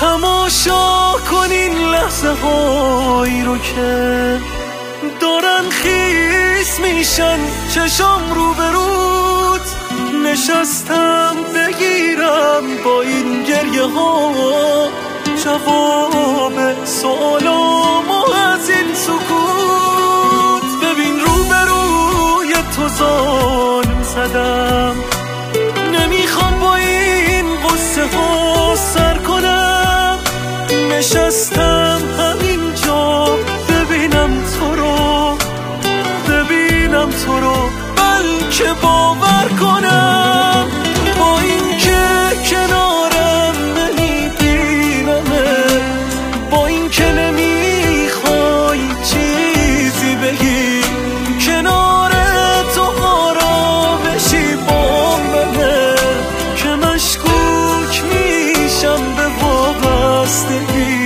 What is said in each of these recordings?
تماشا کنین لحظه هایی رو که دارن خیس میشن چشام رو به رود. نشستم بگیرم با این گریه ها جواب سوالامو از این سکوت. ببین رو به روی تو ظالم زدم، نمیخوام با این قصه ها سر کنم. نشستم همینجا ببینم تو رو بلکه باور کنم. با این که کنارم نمیبینمه، با این که نمیخوای چیزی بگی، کنار تو آرامشی با منه که مشکوک میشم به وابستگی.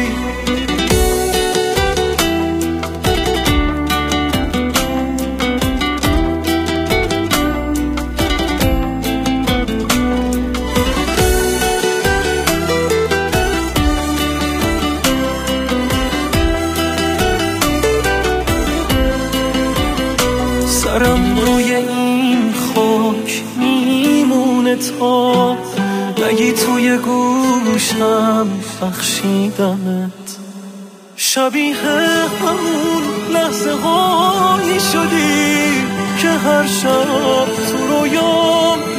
سرم روی این خاک میمونه تا نگی توی گوشم بخشیدمت. شبیه همون لحظه هایی شدی که هر شب تو رویام